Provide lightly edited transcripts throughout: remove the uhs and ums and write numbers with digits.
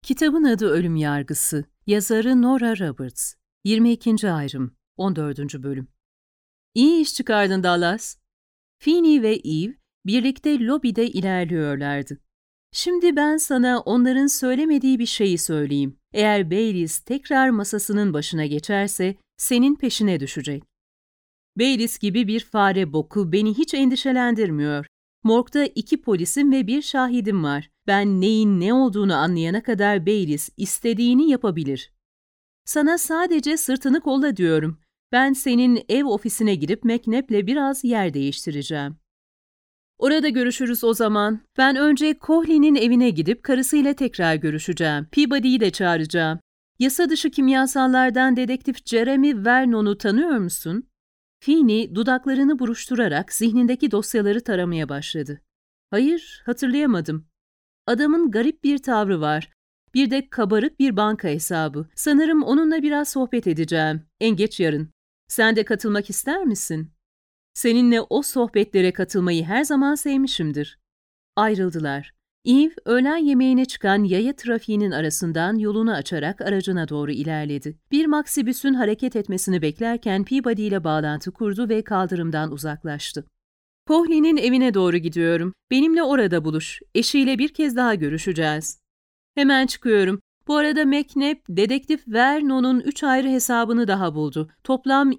Kitabın adı Ölüm Yargısı. Yazarı Nora Roberts. 22. ayrım. 14. bölüm. İyi iş çıkardın Dallas. Feeney ve Eve birlikte lobide ilerliyorlardı. Şimdi ben sana onların söylemediği bir şeyi söyleyeyim. Eğer Bayliss tekrar masasının başına geçerse senin peşine düşecek. Bayliss gibi bir fare boku beni hiç endişelendirmiyor. Morgda 2 polisim ve 1 şahidim var. Ben neyin ne olduğunu anlayana kadar Bayliss istediğini yapabilir. Sana sadece sırtını kolla diyorum. Ben senin ev ofisine girip McNabb'le biraz yer değiştireceğim. Orada görüşürüz o zaman. Ben önce Cohley'nin evine gidip karısıyla tekrar görüşeceğim. Peabody'yi de çağıracağım. Yasa dışı kimyasallardan dedektif Jeremy Vernon'u tanıyor musun? Feeney dudaklarını buruşturarak zihnindeki dosyaları taramaya başladı. Hayır, hatırlayamadım. Adamın garip bir tavrı var. Bir de kabarık bir banka hesabı. Sanırım onunla biraz sohbet edeceğim. En geç yarın. Sen de katılmak ister misin? Seninle o sohbetlere katılmayı her zaman sevmişimdir. Ayrıldılar. Eve, öğlen yemeğine çıkan yaya trafiğinin arasından yolunu açarak aracına doğru ilerledi. Bir maksibüsün hareket etmesini beklerken Peabody ile bağlantı kurdu ve kaldırımdan uzaklaştı. Cohley'nin evine doğru gidiyorum. Benimle orada buluş. Eşiyle bir kez daha görüşeceğiz. Hemen çıkıyorum. Bu arada McNabb, dedektif Vernon'un 3 ayrı hesabını daha buldu. Toplam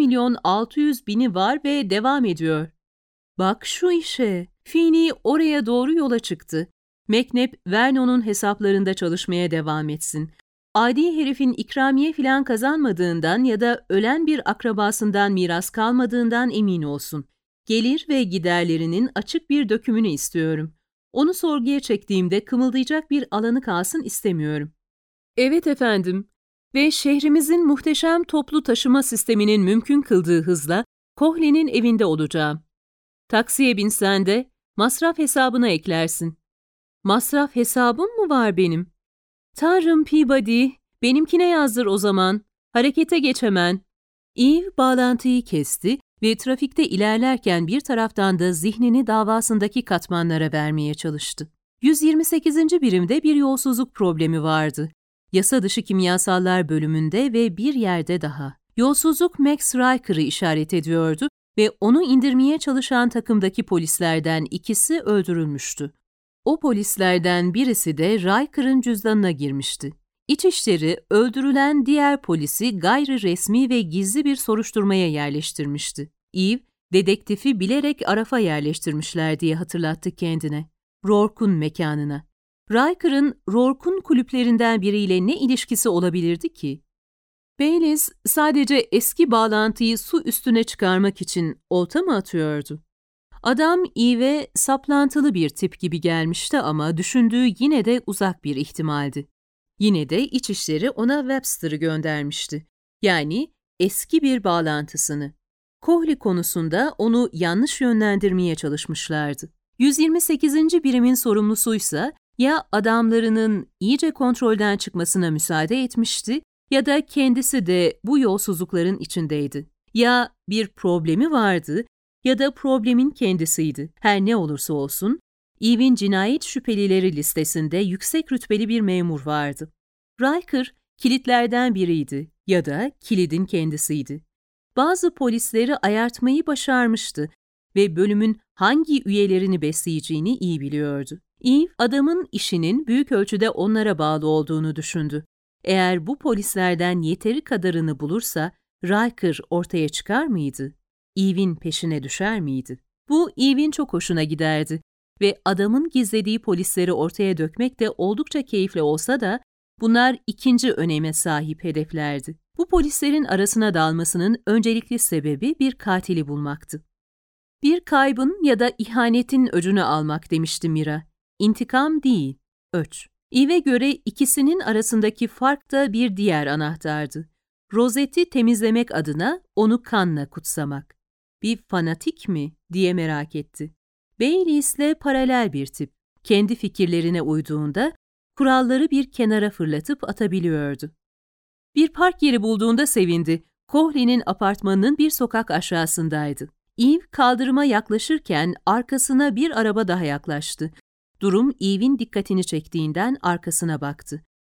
2.600.000'i var ve devam ediyor. Bak şu işe. Feeney oraya doğru yola çıktı. McNabb, Vernon'un hesaplarında çalışmaya devam etsin. Adi herifin ikramiye filan kazanmadığından ya da ölen bir akrabasından miras kalmadığından emin olsun. Gelir ve giderlerinin açık bir dökümünü istiyorum. Onu sorguya çektiğimde kımıldayacak bir alanı kalsın istemiyorum. Evet efendim. Ve şehrimizin muhteşem toplu taşıma sisteminin mümkün kıldığı hızla Cohley'nin evinde olacağım. Taksiye binsen de masraf hesabına eklersin. Masraf hesabım mı var benim? Tanrım Peabody, benimkine yazdır o zaman. Harekete geç hemen. Eve bağlantıyı kesti ve trafikte ilerlerken bir taraftan da zihnini davasındaki katmanlara vermeye çalıştı. 128. birimde bir yolsuzluk problemi vardı. Yasa dışı kimyasallar bölümünde ve bir yerde daha. Yolsuzluk Max Riker'ı işaret ediyordu ve onu indirmeye çalışan takımdaki polislerden ikisi öldürülmüştü. O polislerden birisi de Riker'ın cüzdanına girmişti. İçişleri öldürülen diğer polisi gayri resmi ve gizli bir soruşturmaya yerleştirmişti. Eve, dedektifi bilerek Araf'a yerleştirmişler diye hatırlattı kendine. Rourke'un mekanına. Riker'ın Rourke'un kulüplerinden biriyle ne ilişkisi olabilirdi ki? Bayliss sadece eski bağlantıyı su üstüne çıkarmak için olta mı atıyordu? Adam Eve'e saplantılı bir tip gibi gelmişti ama düşündüğü yine de uzak bir ihtimaldi. Yine de İçişleri ona Webster'ı göndermişti. Yani eski bir bağlantısını. Cohley konusunda onu yanlış yönlendirmeye çalışmışlardı. 128. birimin sorumlusuysa ya adamlarının iyice kontrolden çıkmasına müsaade etmişti ya da kendisi de bu yolsuzlukların içindeydi. Ya bir problemi vardı ya da problemin kendisiydi. Her ne olursa olsun, Eve'in cinayet şüphelileri listesinde yüksek rütbeli bir memur vardı. Riker, kilitlerden biriydi ya da kilidin kendisiydi. Bazı polisleri ayartmayı başarmıştı ve bölümün hangi üyelerini besleyeceğini iyi biliyordu. Eve, adamın işinin büyük ölçüde onlara bağlı olduğunu düşündü. Eğer bu polislerden yeteri kadarını bulursa, Riker ortaya çıkar mıydı? Eve'in peşine düşer miydi? Bu Eve'in çok hoşuna giderdi ve adamın gizlediği polisleri ortaya dökmek de oldukça keyifli olsa da bunlar ikinci öneme sahip hedeflerdi. Bu polislerin arasına dalmasının öncelikli sebebi bir katili bulmaktı. Bir kaybın ya da ihanetin öcünü almak demişti Mira. İntikam değil, öç. Eve'e göre ikisinin arasındaki fark da bir diğer anahtardı. Rosetti temizlemek adına onu kanla kutsamak. Bir fanatik mi diye merak etti. Bayliss'le paralel bir tip. Kendi fikirlerine uyduğunda kuralları bir kenara fırlatıp atabiliyordu. Bir park yeri bulduğunda sevindi. Cohley'nin apartmanının bir sokak aşağısındaydı. Eve kaldırıma yaklaşırken arkasına bir araba daha yaklaştı. Durum Eve'in dikkatini çektiğinden arkasına baktı.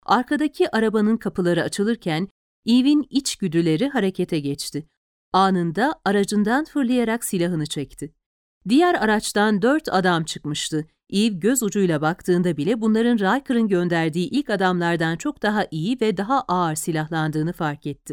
Arkadaki arabanın kapıları açılırken Eve'in içgüdüleri harekete geçti. Anında aracından fırlayarak silahını çekti. Diğer araçtan 4 adam çıkmıştı. Eve göz ucuyla baktığında bile bunların Riker'ın gönderdiği ilk adamlardan çok daha iyi ve daha ağır silahlandığını fark etti.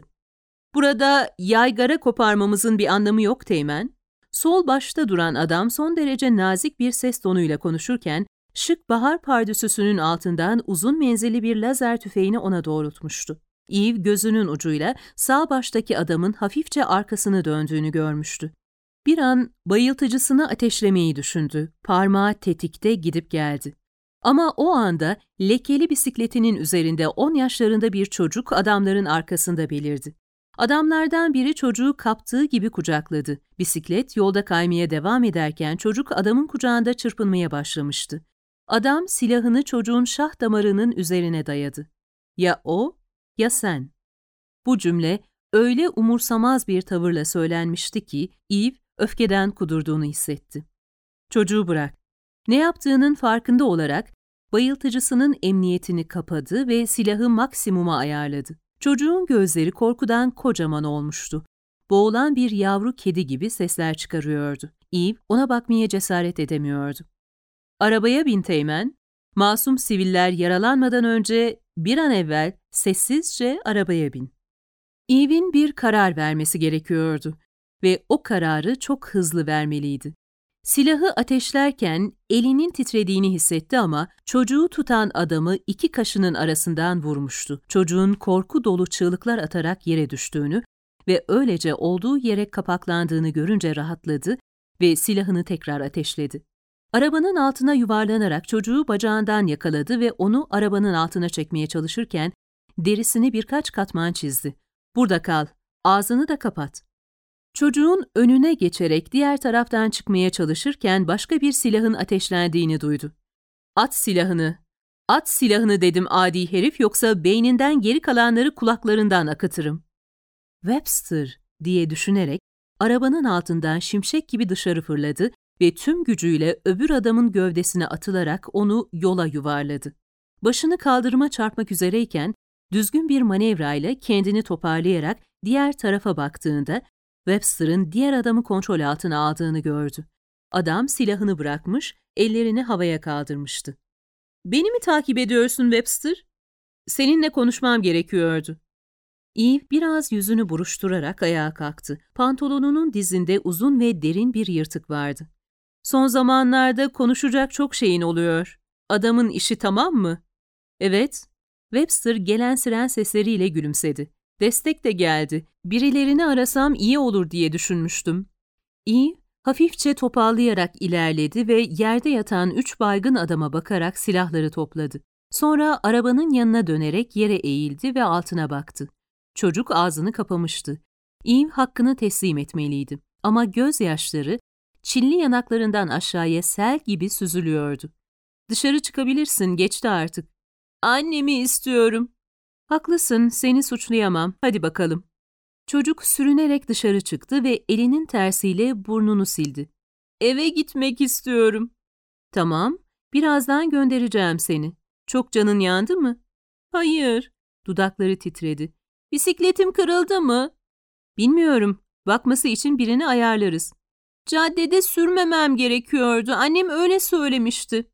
"Burada yaygara koparmamızın bir anlamı yok Teğmen." Sol başta duran adam son derece nazik bir ses tonuyla konuşurken, şık bahar pardösüsünün altından uzun menzilli bir lazer tüfeğini ona doğrultmuştu. Eve gözünün ucuyla sağ baştaki adamın hafifçe arkasını döndüğünü görmüştü. Bir an bayıltıcısını ateşlemeyi düşündü. Parmağı tetikte gidip geldi. Ama o anda lekeli bisikletinin üzerinde 10 yaşlarında bir çocuk adamların arkasında belirdi. Adamlardan biri çocuğu kaptığı gibi kucakladı. Bisiklet yolda kaymaya devam ederken çocuk adamın kucağında çırpınmaya başlamıştı. Adam silahını çocuğun şah damarının üzerine dayadı. "Ya o, ya sen." Bu cümle öyle umursamaz bir tavırla söylenmişti ki Eve öfkeden kudurduğunu hissetti. "Çocuğu bırak." Ne yaptığının farkında olarak bayıltıcısının emniyetini kapadı ve silahı maksimuma ayarladı. Çocuğun gözleri korkudan kocaman olmuştu. Boğulan bir yavru kedi gibi sesler çıkarıyordu. Eve ona bakmaya cesaret edemiyordu. "Arabaya bin Teğmen. Masum siviller yaralanmadan önce bir an evvel sessizce arabaya bin." Eve'in bir karar vermesi gerekiyordu ve o kararı çok hızlı vermeliydi. Silahı ateşlerken elinin titrediğini hissetti ama çocuğu tutan adamı 2 kaşının arasından vurmuştu. Çocuğun korku dolu çığlıklar atarak yere düştüğünü ve öylece olduğu yere kapaklandığını görünce rahatladı ve silahını tekrar ateşledi. Arabanın altına yuvarlanarak çocuğu bacağından yakaladı ve onu arabanın altına çekmeye çalışırken derisini birkaç katman çizdi. "Burada kal, ağzını da kapat." Çocuğun önüne geçerek diğer taraftan çıkmaya çalışırken başka bir silahın ateşlendiğini duydu. "At silahını! At silahını dedim adi herif, yoksa beyninden geri kalanları kulaklarından akıtırım." "Webster!" diye düşünerek arabanın altından şimşek gibi dışarı fırladı ve tüm gücüyle öbür adamın gövdesine atılarak onu yola yuvarladı. Başını kaldırıma çarpmak üzereyken düzgün bir manevrayla kendini toparlayarak diğer tarafa baktığında Webster'ın diğer adamı kontrol altına aldığını gördü. Adam silahını bırakmış, ellerini havaya kaldırmıştı. "Beni mi takip ediyorsun Webster? Seninle konuşmam gerekiyordu." Eve biraz yüzünü buruşturarak ayağa kalktı. Pantolonunun dizinde uzun ve derin bir yırtık vardı. "Son zamanlarda konuşacak çok şeyin oluyor. Adamın işi tamam mı?" "Evet." Webster gelen siren sesleriyle gülümsedi. "Destek de geldi. Birilerini arasam iyi olur diye düşünmüştüm." Eve hafifçe topallayarak ilerledi ve yerde yatan 3 baygın adama bakarak silahları topladı. Sonra arabanın yanına dönerek yere eğildi ve altına baktı. Çocuk ağzını kapamıştı. Eve hakkını teslim etmeliydi. Ama gözyaşları çilli yanaklarından aşağıya sel gibi süzülüyordu. "Dışarı çıkabilirsin, geçti artık." "Annemi istiyorum." "Haklısın, seni suçlayamam. Hadi bakalım." Çocuk sürünerek dışarı çıktı ve elinin tersiyle burnunu sildi. "Eve gitmek istiyorum." "Tamam, birazdan göndereceğim seni. Çok canın yandı mı?" "Hayır." Dudakları titredi. "Bisikletim kırıldı mı?" "Bilmiyorum. Bakması için birini ayarlarız." "Caddede sürmemem gerekiyordu. Annem öyle söylemişti."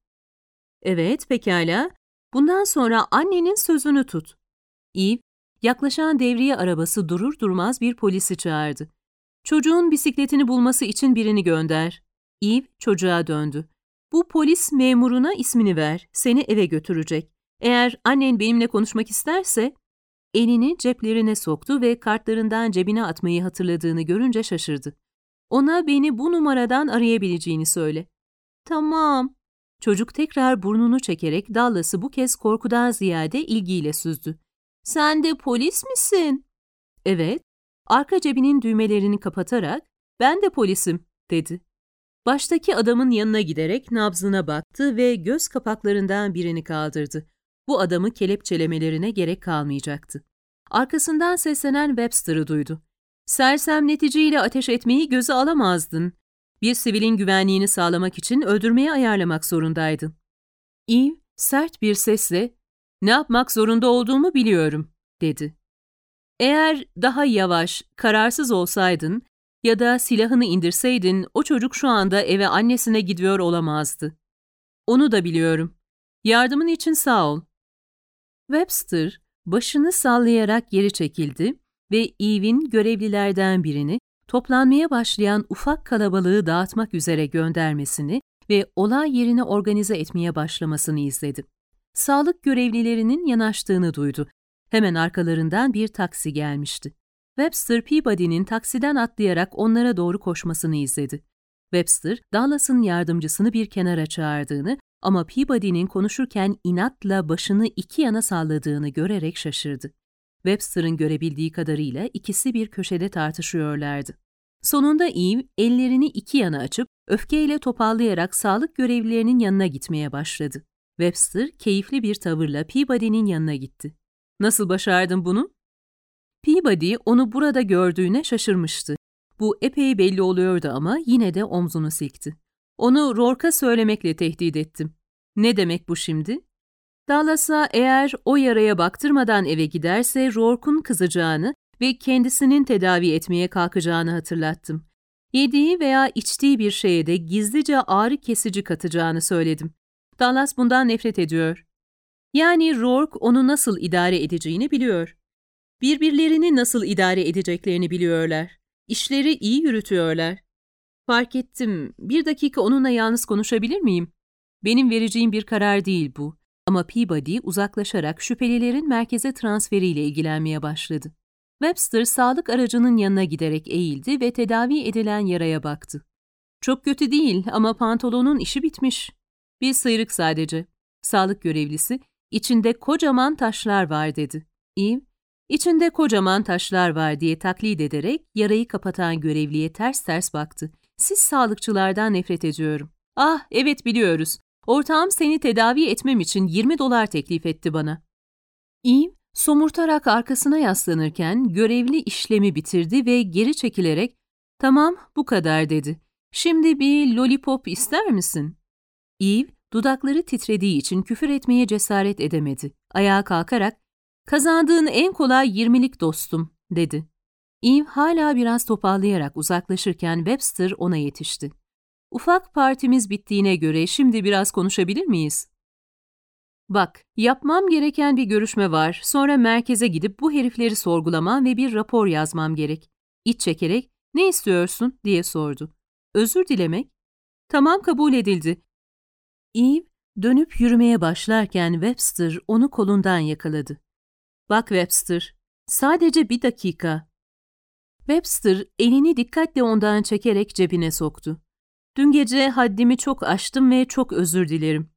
"Evet, pekala. Bundan sonra annenin sözünü tut." Eve, yaklaşan devriye arabası durur durmaz bir polisi çağırdı. "Çocuğun bisikletini bulması için birini gönder." Eve çocuğa döndü. "Bu polis memuruna ismini ver, seni eve götürecek. Eğer annen benimle konuşmak isterse..." Elini ceplerine soktu ve kartlarından cebine atmayı hatırladığını görünce şaşırdı. "Ona beni bu numaradan arayabileceğini söyle." "Tamam." Çocuk tekrar burnunu çekerek Dallas'ı bu kez korkudan ziyade ilgiyle süzdü. "Sen de polis misin?" "Evet." Arka cebinin düğmelerini kapatarak "Ben de polisim." dedi. Baştaki adamın yanına giderek nabzına baktı ve göz kapaklarından birini kaldırdı. Bu adamı kelepçelemelerine gerek kalmayacaktı. Arkasından seslenen Webster'ı duydu. "Sersemleticiyle ateş etmeyi göze alamazdın. Bir sivilin güvenliğini sağlamak için öldürmeye ayarlamak zorundaydın." Eve sert bir sesle Ne yapmak zorunda olduğumu biliyorum, dedi. Eğer daha yavaş, kararsız olsaydın ya da silahını indirseydin o çocuk şu anda eve annesine gidiyor olamazdı. Onu da biliyorum. Yardımın için sağ ol. Webster başını sallayarak geri çekildi ve Eve'in görevlilerden birini toplanmaya başlayan ufak kalabalığı dağıtmak üzere göndermesini ve olay yerini organize etmeye başlamasını izledi. Sağlık görevlilerinin yanaştığını duydu. Hemen arkalarından bir taksi gelmişti. Webster, Peabody'nin taksiden atlayarak onlara doğru koşmasını izledi. Webster, Dallas'ın yardımcısını bir kenara çağırdığını ama Peabody'nin konuşurken inatla başını iki yana salladığını görerek şaşırdı. Webster'ın görebildiği kadarıyla ikisi bir köşede tartışıyorlardı. Sonunda Eve ellerini iki yana açıp öfkeyle topallayarak sağlık görevlilerinin yanına gitmeye başladı. Webster keyifli bir tavırla Peabody'nin yanına gitti. "Nasıl başardın bunu?" Peabody onu burada gördüğüne şaşırmıştı. Bu epey belli oluyordu ama yine de omzunu silkti. "Onu Rourke'a söylemekle tehdit ettim." "Ne demek bu şimdi?" "Dallas'a eğer o yaraya baktırmadan eve giderse Rourke'un kızacağını ve kendisinin tedavi etmeye kalkacağını hatırlattım. Yediği veya içtiği bir şeye de gizlice ağrı kesici katacağını söyledim. Dallas bundan nefret ediyor. Yani Rourke onu nasıl idare edeceğini biliyor. Birbirlerini nasıl idare edeceklerini biliyorlar. İşleri iyi yürütüyorlar. Fark ettim. Bir dakika onunla yalnız konuşabilir miyim? Benim vereceğim bir karar değil bu. Ama Peabody uzaklaşarak şüphelilerin merkeze transferiyle ilgilenmeye başladı. Webster sağlık aracının yanına giderek eğildi ve tedavi edilen yaraya baktı. "Çok kötü değil ama pantolonun işi bitmiş. Bir sıyrık sadece." Sağlık görevlisi, "İçinde kocaman taşlar var," dedi. Eve, "İçinde kocaman taşlar var," diye taklit ederek yarayı kapatan görevliye ters ters baktı. "Siz sağlıkçılardan nefret ediyorum." "Ah, evet biliyoruz. Ortağım seni tedavi etmem için $20 teklif etti bana." Eve, somurtarak arkasına yaslanırken görevli işlemi bitirdi ve geri çekilerek, "Tamam, bu kadar," dedi. "Şimdi bir lollipop ister misin?" Eve, dudakları titrediği için küfür etmeye cesaret edemedi. Ayağa kalkarak, "Kazandığın en kolay 20'lik dostum," dedi. Eve hala biraz topallayarak uzaklaşırken Webster ona yetişti. "Ufak partimiz bittiğine göre şimdi biraz konuşabilir miyiz?" "Bak, yapmam gereken bir görüşme var. Sonra merkeze gidip bu herifleri sorgulamam ve bir rapor yazmam gerek." İç çekerek, "Ne istiyorsun?" diye sordu. "Özür dilemek." "Tamam, kabul edildi." Eve dönüp yürümeye başlarken Webster onu kolundan yakaladı. "Bak Webster, sadece bir dakika." Webster elini dikkatle ondan çekerek cebine soktu. "Dün gece haddimi çok aştım ve çok özür dilerim.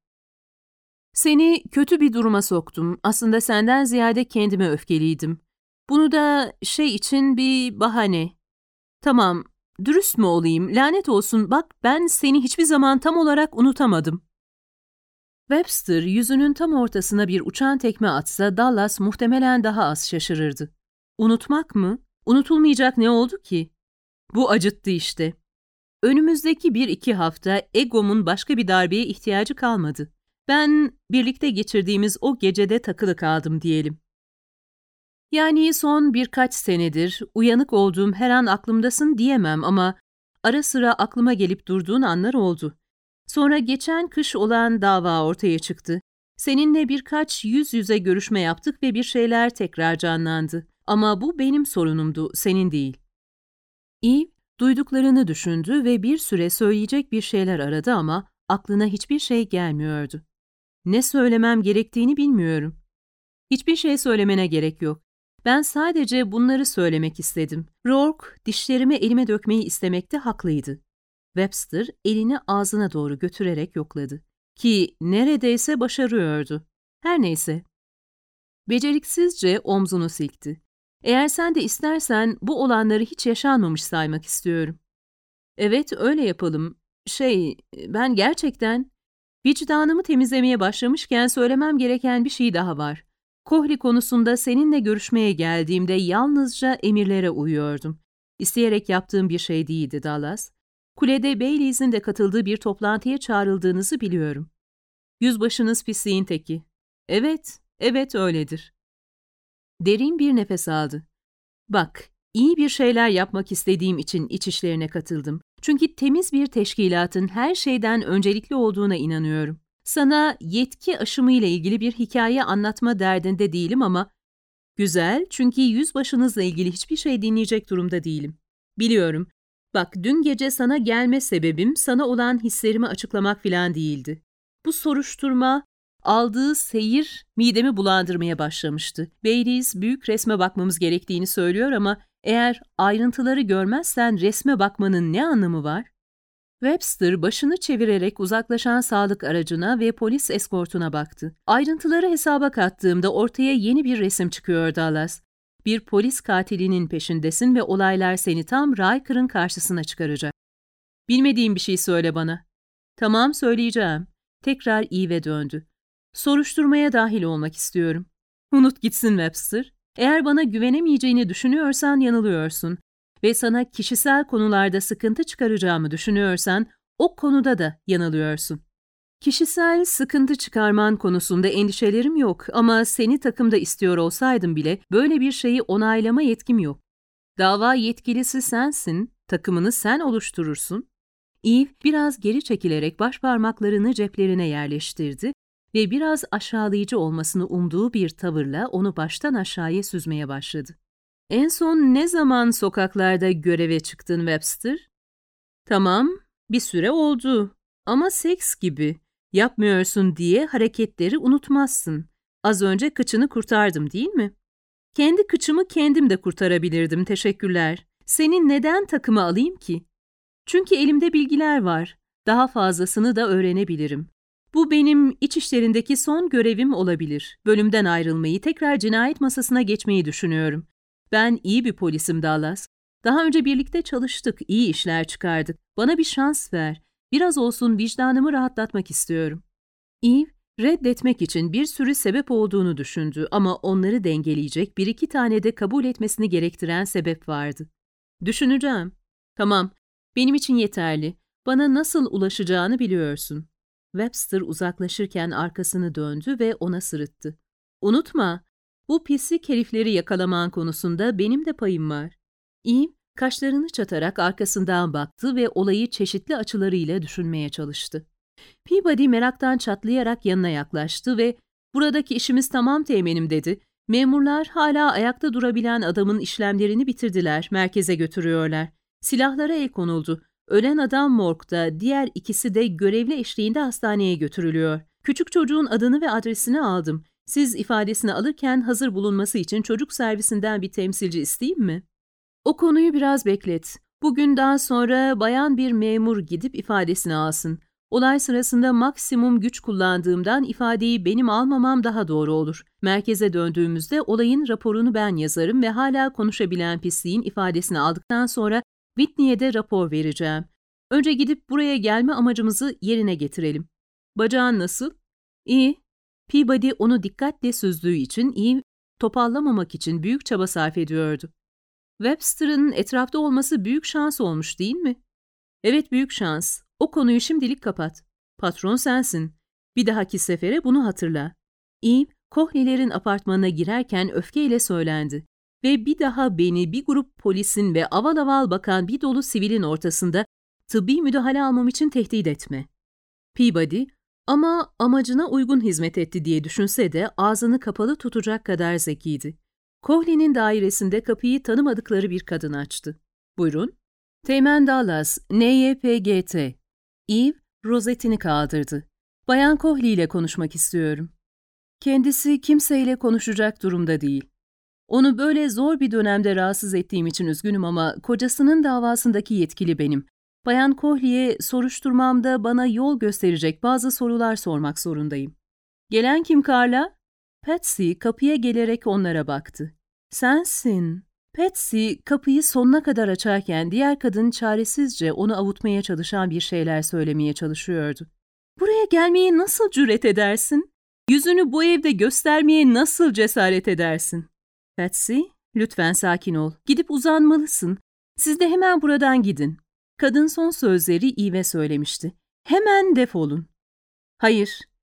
Seni kötü bir duruma soktum. Aslında senden ziyade kendime öfkeliydim. Bunu da için bir bahane. Tamam, dürüst mü olayım? Lanet olsun, bak ben seni hiçbir zaman tam olarak unutamadım." Webster yüzünün tam ortasına bir uçan tekme atsa Dallas muhtemelen daha az şaşırırdı. Unutmak mı? Unutulmayacak ne oldu ki? Bu acıttı işte. Önümüzdeki 1-2 hafta egomun başka bir darbeye ihtiyacı kalmadı. Ben birlikte geçirdiğimiz o gecede takılı kaldım diyelim. Yani son birkaç senedir uyanık olduğum her an aklımdasın diyemem ama ara sıra aklıma gelip durduğun anlar oldu. Sonra geçen kış olan dava ortaya çıktı. Seninle birkaç yüz yüze görüşme yaptık ve bir şeyler tekrar canlandı. Ama bu benim sorunumdu, senin değil. Eve duyduklarını düşündü ve bir süre söyleyecek bir şeyler aradı ama aklına hiçbir şey gelmiyordu. "Ne söylemem gerektiğini bilmiyorum." "Hiçbir şey söylemene gerek yok. Ben sadece bunları söylemek istedim. Rourke dişlerimi elime dökmeyi istemekte haklıydı." Webster elini ağzına doğru götürerek yokladı. Ki neredeyse başarıyordu. Her neyse. Beceriksizce omzunu silkti. "Eğer sen de istersen bu olanları hiç yaşanmamış saymak istiyorum." "Evet, öyle yapalım. Ben gerçekten vicdanımı temizlemeye başlamışken söylemem gereken bir şey daha var. Kohli konusunda seninle görüşmeye geldiğimde yalnızca emirlere uyuyordum. İsteyerek yaptığım bir şey değildi Dallas. Kulede Baileys'in de katıldığı bir toplantıya çağrıldığınızı biliyorum. Yüzbaşınız pisliğin teki." "Evet, Evet, öyledir. Derin bir nefes aldı. Bak, iyi bir şeyler yapmak istediğim için iç işlerine katıldım. Çünkü temiz bir teşkilatın her şeyden öncelikli olduğuna inanıyorum. Sana yetki aşımıyla ilgili bir hikaye anlatma derdinde değilim ama güzel, çünkü yüzbaşınızla ilgili hiçbir şey dinleyecek durumda değilim. Biliyorum. Bak, dün gece sana gelme sebebim sana olan hislerimi açıklamak falan değildi. Bu soruşturma, aldığı seyir midemi bulandırmaya başlamıştı. Baileys büyük resme bakmamız gerektiğini söylüyor ama eğer ayrıntıları görmezsen resme bakmanın ne anlamı var? Webster başını çevirerek uzaklaşan sağlık aracına ve polis eskortuna baktı. Ayrıntıları hesaba kattığımda ortaya yeni bir resim çıkıyor Dallas. Bir polis katilinin peşindesin ve olaylar seni tam Riker'ın karşısına çıkaracak. Bilmediğim bir şey söyle bana. Tamam, söyleyeceğim. Tekrar Eve'e döndü. Soruşturmaya dahil olmak istiyorum. Unut gitsin Webster. Eğer bana güvenemeyeceğini düşünüyorsan yanılıyorsun. Ve sana kişisel konularda sıkıntı çıkaracağımı düşünüyorsan o konuda da yanılıyorsun. Kişisel sıkıntı çıkarman konusunda endişelerim yok ama seni takımda istiyor olsaydım bile böyle bir şeyi onaylama yetkim yok. Dava yetkilisi sensin, takımını sen oluşturursun. Eve biraz geri çekilerek başparmaklarını ceplerine yerleştirdi ve biraz aşağılayıcı olmasını umduğu bir tavırla onu baştan aşağıya süzmeye başladı. En son ne zaman sokaklarda göreve çıktın Webster? Tamam, bir süre oldu. Ama seks gibi. Yapmıyorsun diye hareketleri unutmazsın. Az önce kıçını kurtardım değil mi? Kendi kıçımı kendim de kurtarabilirdim, teşekkürler. Senin neden takımı alayım ki? Çünkü elimde bilgiler var. Daha fazlasını da öğrenebilirim. Bu benim iç işlerindeki son görevim olabilir. Bölümden ayrılmayı, tekrar cinayet masasına geçmeyi düşünüyorum. Ben iyi bir polisim Dallas. Daha önce birlikte çalıştık, iyi işler çıkardık. Bana bir şans ver. Biraz olsun vicdanımı rahatlatmak istiyorum. Eve, reddetmek için bir sürü sebep olduğunu düşündü ama onları dengeleyecek bir iki tane de kabul etmesini gerektiren sebep vardı. Düşüneceğim. Tamam, benim için yeterli. Bana nasıl ulaşacağını biliyorsun. Webster uzaklaşırken arkasını döndü ve ona sırıttı. Unutma, bu pislik herifleri yakalaman konusunda benim de payım var. Eve, kaşlarını çatarak arkasından baktı ve olayı çeşitli açılarıyla düşünmeye çalıştı. Peabody meraktan çatlayarak yanına yaklaştı ve "Buradaki işimiz tamam teğmenim" dedi. "Memurlar hala ayakta durabilen adamın işlemlerini bitirdiler, merkeze götürüyorlar. Silahlara el konuldu. Ölen adam morgda, diğer ikisi de görevli eşliğinde hastaneye götürülüyor. Küçük çocuğun adını ve adresini aldım. Siz ifadesini alırken hazır bulunması için çocuk servisinden bir temsilci isteyeyim mi? O konuyu biraz beklet. Bugün daha sonra bayan bir memur gidip ifadesini alsın. Olay sırasında maksimum güç kullandığımdan ifadeyi benim almamam daha doğru olur. Merkeze döndüğümüzde olayın raporunu ben yazarım ve hala konuşabilen pisliğin ifadesini aldıktan sonra Whitney'e de rapor vereceğim. Önce gidip buraya gelme amacımızı yerine getirelim. Bacağın nasıl? İyi. Peabody onu dikkatle süzdüğü için topallamamak için büyük çaba sarf ediyordu. Webster'ın etrafta olması büyük şans olmuş değil mi? Evet, büyük şans. O konuyu şimdilik kapat. Patron sensin. Bir dahaki sefere bunu hatırla. Eve, Cohley'lerin apartmanına girerken öfkeyle söylendi. Ve bir daha beni bir grup polisin ve aval aval bakan bir dolu sivilin ortasında tıbbi müdahale almam için tehdit etme. Peabody, ama amacına uygun hizmet etti diye düşünse de ağzını kapalı tutacak kadar zekiydi. Cohley'nin dairesinde kapıyı tanımadıkları bir kadın açtı. Buyurun. Teğmen Dallas, NYPGT. Eve, rozetini kaldırdı. Bayan Cohley ile konuşmak istiyorum. Kendisi kimseyle konuşacak durumda değil. Onu böyle zor bir dönemde rahatsız ettiğim için üzgünüm ama kocasının davasındaki yetkili benim. Bayan Cohley'e soruşturmamda bana yol gösterecek bazı sorular sormak zorundayım. Gelen kim Carla? Patsy kapıya gelerek onlara baktı. Sensin. Patsy kapıyı sonuna kadar açarken diğer kadın çaresizce onu avutmaya çalışan bir şeyler söylemeye çalışıyordu. Buraya gelmeye nasıl cüret edersin? Yüzünü bu evde göstermeye nasıl cesaret edersin? Patsy, lütfen sakin ol. Gidip uzanmalısın. Siz de hemen buradan gidin. Kadın son sözleri Eve'e söylemişti. Hemen defolun. Hayır,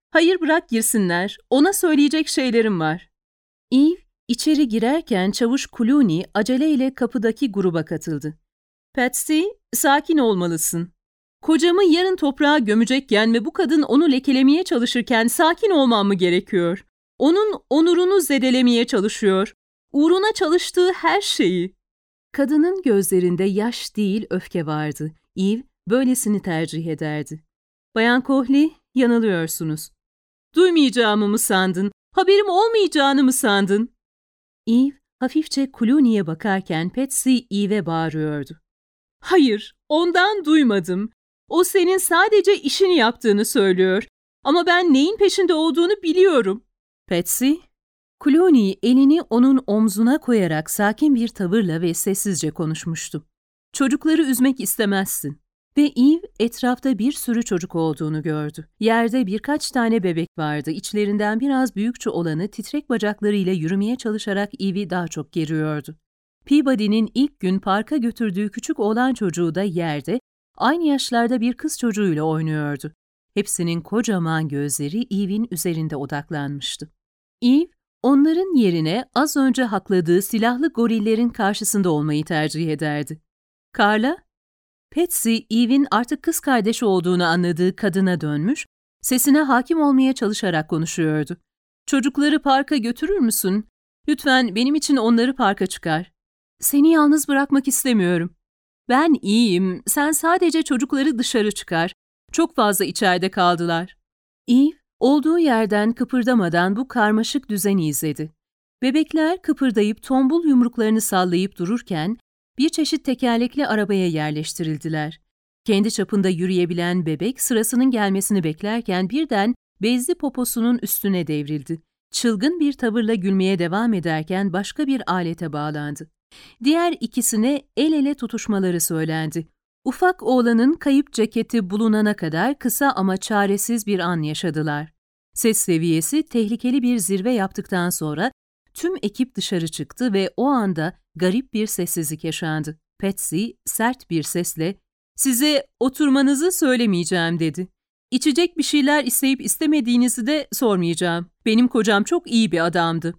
Hayır, bırak girsinler. Ona söyleyecek şeylerim var. Eve içeri girerken çavuş Clooney aceleyle kapıdaki gruba katıldı. Patsy, sakin olmalısın. Kocamı yarın toprağa gömecekken ve bu kadın onu lekelemeye çalışırken sakin olmam mı gerekiyor? Onun onurunu zedelemeye çalışıyor. Uğruna çalıştığı her şeyi. Kadının gözlerinde yaş değil öfke vardı. Eve böylesini tercih ederdi. Bayan Cohley, yanılıyorsunuz. Duymayacağımı mı sandın? Haberim olmayacağını mı sandın? Eve hafifçe Clooney'e bakarken Patsy Eve'e bağırıyordu. Hayır, ondan duymadım. O senin sadece işini yaptığını söylüyor. Ama ben neyin peşinde olduğunu biliyorum. Patsy, Clooney elini onun omzuna koyarak sakin bir tavırla ve sessizce konuşmuştu. Çocukları üzmek istemezsin. Ve Eve etrafta bir sürü çocuk olduğunu gördü. Yerde birkaç tane bebek vardı. İçlerinden biraz büyükçe olanı titrek bacaklarıyla yürümeye çalışarak Eve'i daha çok geriyordu. Peabody'nin ilk gün parka götürdüğü küçük oğlan çocuğu da yerde, aynı yaşlarda bir kız çocuğuyla oynuyordu. Hepsinin kocaman gözleri Eve'in üzerinde odaklanmıştı. Eve, onların yerine az önce hakladığı silahlı gorillerin karşısında olmayı tercih ederdi. Carla, Patsy, Eve'in artık kız kardeşi olduğunu anladığı kadına dönmüş, sesine hakim olmaya çalışarak konuşuyordu. Çocukları parka götürür müsün? Lütfen benim için onları parka çıkar. Seni yalnız bırakmak istemiyorum. Ben iyiyim, sen sadece çocukları dışarı çıkar. Çok fazla içeride kaldılar. Eve, olduğu yerden kıpırdamadan bu karmaşık düzeni izledi. Bebekler kıpırdayıp tombul yumruklarını sallayıp dururken, bir çeşit tekerlekli arabaya yerleştirildiler. Kendi çapında yürüyebilen bebek sırasının gelmesini beklerken birden bezli poposunun üstüne devrildi. Çılgın bir tavırla gülmeye devam ederken başka bir alete bağlandı. Diğer ikisine el ele tutuşmaları söylendi. Ufak oğlanın kayıp ceketi bulunana kadar kısa ama çaresiz bir an yaşadılar. Ses seviyesi tehlikeli bir zirve yaptıktan sonra tüm ekip dışarı çıktı ve o anda garip bir sessizlik yaşandı. Patsy sert bir sesle, "Size oturmanızı söylemeyeceğim." dedi. "İçecek bir şeyler isteyip istemediğinizi de sormayacağım. Benim kocam çok iyi bir adamdı."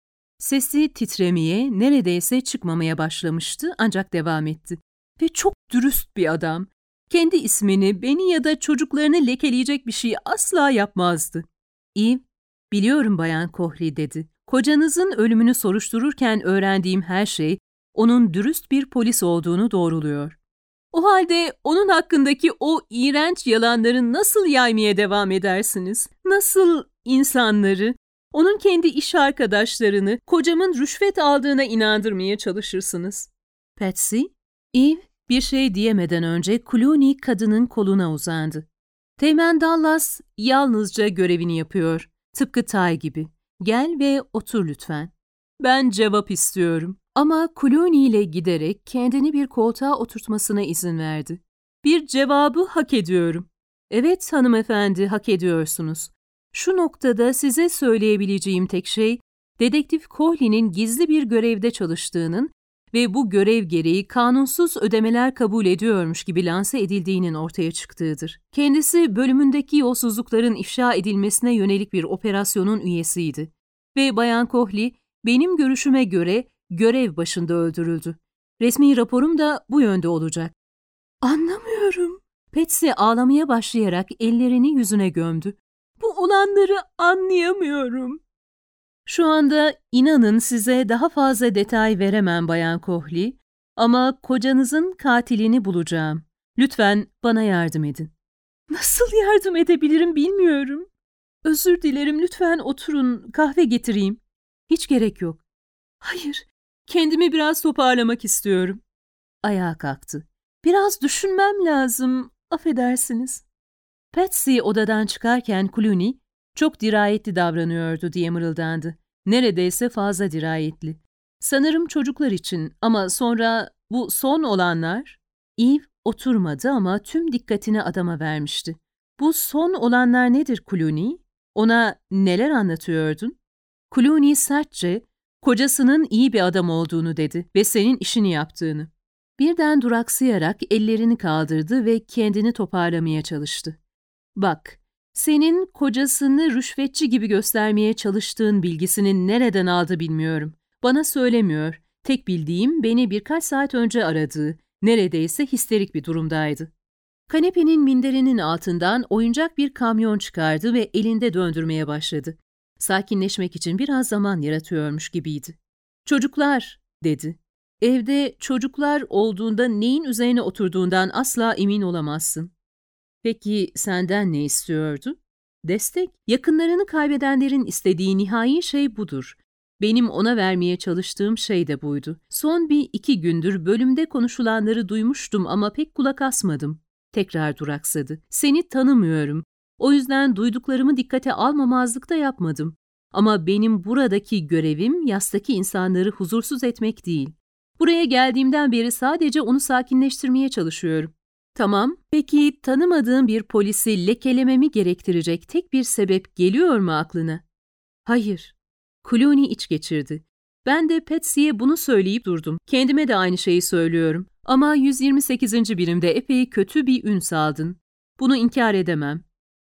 Sesi titremeye, neredeyse çıkmamaya başlamıştı ancak devam etti. "Ve çok dürüst bir adam. Kendi ismini, beni ya da çocuklarını lekeleyecek bir şey asla yapmazdı." "Eve, biliyorum Bayan Cohley." dedi. "Kocanızın ölümünü soruştururken öğrendiğim her şey, onun dürüst bir polis olduğunu doğruluyor. O halde onun hakkındaki o iğrenç yalanları nasıl yaymaya devam edersiniz? Nasıl insanları, onun kendi iş arkadaşlarını, kocamın rüşvet aldığına inandırmaya çalışırsınız?" Patsy, Eve bir şey diyemeden önce Clooney kadının koluna uzandı. "Teğmen Dallas yalnızca görevini yapıyor, tıpkı Tay gibi. Gel ve otur lütfen." "Ben cevap istiyorum." Ama Clooney ile giderek kendini bir koltuğa oturtmasına izin verdi. "Bir cevabı hak ediyorum." "Evet hanımefendi, hak ediyorsunuz. Şu noktada size söyleyebileceğim tek şey, Dedektif Cohley'nin gizli bir görevde çalıştığının ve bu görev gereği kanunsuz ödemeler kabul ediyormuş gibi lanse edildiğinin ortaya çıktığıdır. Kendisi bölümündeki yolsuzlukların ifşa edilmesine yönelik bir operasyonun üyesiydi. Ve Bayan Cohley, benim görüşüme göre görev başında öldürüldü. Resmi raporum da bu yönde olacak." "Anlamıyorum." Patsy ağlamaya başlayarak ellerini yüzüne gömdü. "Bu olanları anlayamıyorum." "Şu anda inanın size daha fazla detay veremem Bayan Cohley ama kocanızın katilini bulacağım. Lütfen bana yardım edin." "Nasıl yardım edebilirim bilmiyorum." "Özür dilerim, lütfen oturun, kahve getireyim." "Hiç gerek yok." "Hayır, kendimi biraz toparlamak istiyorum." Ayağa kalktı. "Biraz düşünmem lazım, affedersiniz." Patsy odadan çıkarken Clooney, "Çok dirayetli davranıyordu." diye mırıldandı. Neredeyse fazla dirayetli. "Sanırım çocuklar için ama sonra bu son olanlar..." Eve oturmadı ama tüm dikkatini adama vermişti. "Bu son olanlar nedir Clooney? Ona neler anlatıyordun?" Clooney sertçe, "Kocasının iyi bir adam olduğunu dedi ve senin işini yaptığını." Birden duraksayarak ellerini kaldırdı ve kendini toparlamaya çalıştı. "Bak, Senin kocasını rüşvetçi gibi göstermeye çalıştığın bilgisini nereden aldı bilmiyorum. Bana söylemiyor. Tek bildiğim beni birkaç saat önce aradığı, neredeyse histerik bir durumdaydı. Kanepenin minderinin altından oyuncak bir kamyon çıkardı ve elinde döndürmeye başladı. Sakinleşmek için biraz zaman yaratıyormuş gibiydi. "Çocuklar," dedi. "Evde çocuklar olduğunda neyin üzerine oturduğundan asla emin olamazsın." "Peki senden ne istiyordu?" "Destek. Yakınlarını kaybedenlerin istediği nihai şey budur. Benim ona vermeye çalıştığım şey de buydu. Son 1-2 gündür bölümde konuşulanları duymuştum ama pek kulak asmadım." Tekrar duraksadı. "Seni tanımıyorum. O yüzden duyduklarımı dikkate almamazlık da yapmadım. Ama benim buradaki görevim yastaki insanları huzursuz etmek değil. Buraya geldiğimden beri sadece onu sakinleştirmeye çalışıyorum." "Tamam, peki tanımadığın bir polisi lekelememi gerektirecek tek bir sebep geliyor mu aklına?" "Hayır." Clooney iç geçirdi. "Ben de Patsy'ye bunu söyleyip durdum. Kendime de aynı şeyi söylüyorum. Ama 128. birimde epey kötü bir ün saldın. Bunu inkar edemem."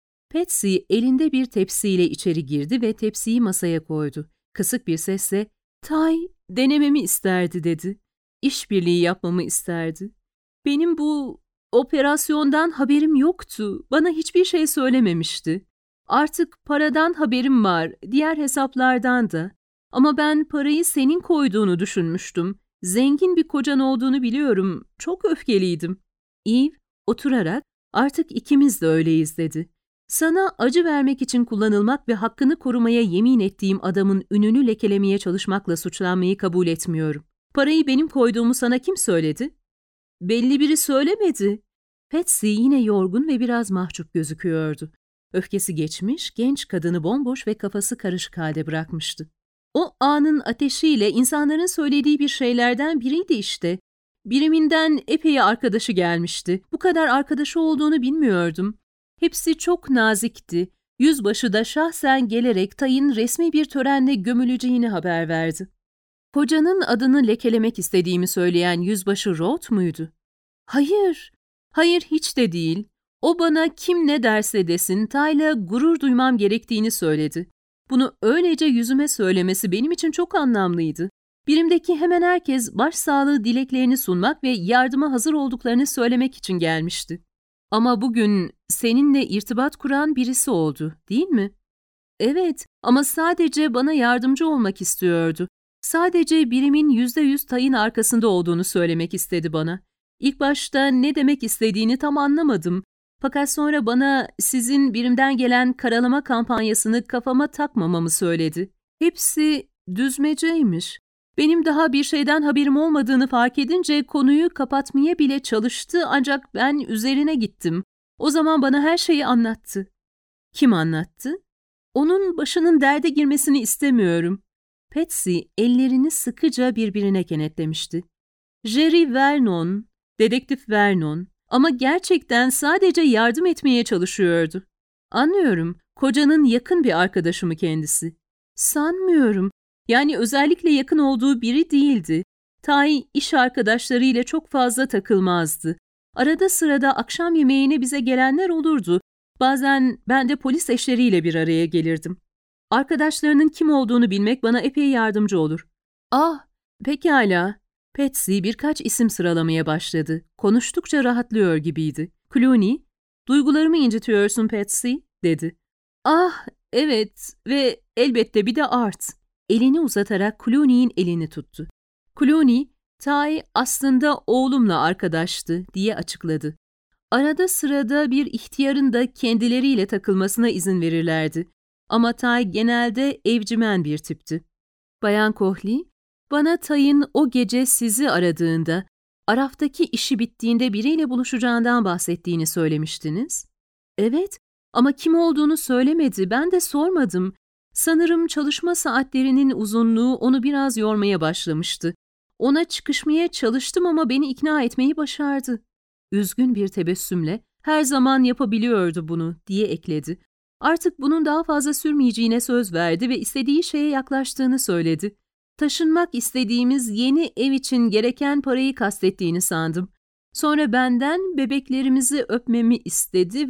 Patsy elinde bir tepsiyle içeri girdi ve tepsiyi masaya koydu. Kısık bir sesle, "Tay, denememi isterdi," dedi. "İşbirliği yapmamı isterdi. Benim bu operasyondan haberim yoktu. Bana hiçbir şey söylememişti. Artık paradan haberim var, diğer hesaplardan da. Ama ben parayı senin koyduğunu düşünmüştüm. Zengin bir kocan olduğunu biliyorum. Çok öfkeliydim." Eve oturarak, "Artık ikimiz de öyleyiz," dedi. "Sana acı vermek için kullanılmak ve hakkını korumaya yemin ettiğim adamın ününü lekelemeye çalışmakla suçlanmayı kabul etmiyorum. Parayı benim koyduğumu sana kim söyledi?" "Belli biri söylemedi." Patsy yine yorgun ve biraz mahcup gözüküyordu. Öfkesi geçmiş, genç kadını bomboş ve kafası karışık halde bırakmıştı. O anın ateşiyle insanların söylediği bir şeylerden biriydi işte. Biriminden epey arkadaşı gelmişti. Bu kadar arkadaşı olduğunu bilmiyordum. Hepsi çok nazikti. Yüzbaşı da şahsen gelerek Tay'ın resmi bir törenle gömüleceğini haber verdi. "Kocanın adını lekelemek istediğimi söyleyen yüzbaşı Roth muydu?" "Hayır, hayır hiç de değil. O bana kim ne derse desin Tay'la gurur duymam gerektiğini söyledi. Bunu öylece yüzüme söylemesi benim için çok anlamlıydı. Birimdeki hemen herkes başsağlığı dileklerini sunmak ve yardıma hazır olduklarını söylemek için gelmişti. Ama bugün seninle irtibat kuran birisi oldu, değil mi?" "Evet, ama sadece bana yardımcı olmak istiyordu. Sadece birimin %100 Tay'ın arkasında olduğunu söylemek istedi bana. İlk başta ne demek istediğini tam anlamadım. Fakat sonra bana sizin birimden gelen karalama kampanyasını kafama takmamamı söyledi. Hepsi düzmeceymiş. Benim daha bir şeyden haberim olmadığını fark edince konuyu kapatmaya bile çalıştı ancak ben üzerine gittim. O zaman bana her şeyi anlattı." "Kim anlattı?" "Onun başının derde girmesini istemiyorum." Patsy ellerini sıkıca birbirine kenetlemişti. "Jerry Vernon, Dedektif Vernon. Ama gerçekten sadece yardım etmeye çalışıyordu." "Anlıyorum. Kocanın yakın bir arkadaşı mı kendisi?" "Sanmıyorum. Yani özellikle yakın olduğu biri değildi. Tay iş arkadaşlarıyla çok fazla takılmazdı. Arada sırada akşam yemeğine bize gelenler olurdu. Bazen ben de polis eşleriyle bir araya gelirdim. Arkadaşlarının kim olduğunu bilmek bana epey yardımcı olur." "Ah, pekala." Patsy birkaç isim sıralamaya başladı. Konuştukça rahatlıyor gibiydi. Clooney, "Duygularımı incitiyorsun Patsy," dedi. "Ah, evet ve elbette bir de Art." Elini uzatarak Clooney'in elini tuttu. Clooney, "Tay aslında oğlumla arkadaştı," diye açıkladı. "Arada sırada bir ihtiyarın da kendileriyle takılmasına izin verirlerdi. Ama Tay genelde evcimen bir tipti." "Bayan Cohley, bana Tay'ın o gece sizi aradığında, Araf'taki işi bittiğinde biriyle buluşacağından bahsettiğini söylemiştiniz." "Evet, ama kim olduğunu söylemedi, ben de sormadım. Sanırım çalışma saatlerinin uzunluğu onu biraz yormaya başlamıştı. Ona çıkışmaya çalıştım ama beni ikna etmeyi başardı." Üzgün bir tebessümle, "Her zaman yapabiliyordu bunu," diye ekledi. Artık bunun daha fazla sürmeyeceğine söz verdi ve istediği şeye yaklaştığını söyledi. "Taşınmak istediğimiz yeni ev için gereken parayı kastettiğini sandım. Sonra benden bebeklerimizi öpmemi istedi ve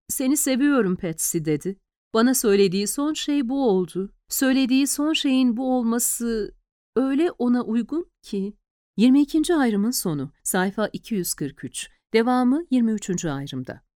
Seni seviyorum Patsy dedi. Bana söylediği son şey bu oldu. Söylediği son şeyin bu olması öyle ona uygun ki. 22. ayrımın sonu. Sayfa 243. Devamı 23. ayrımda.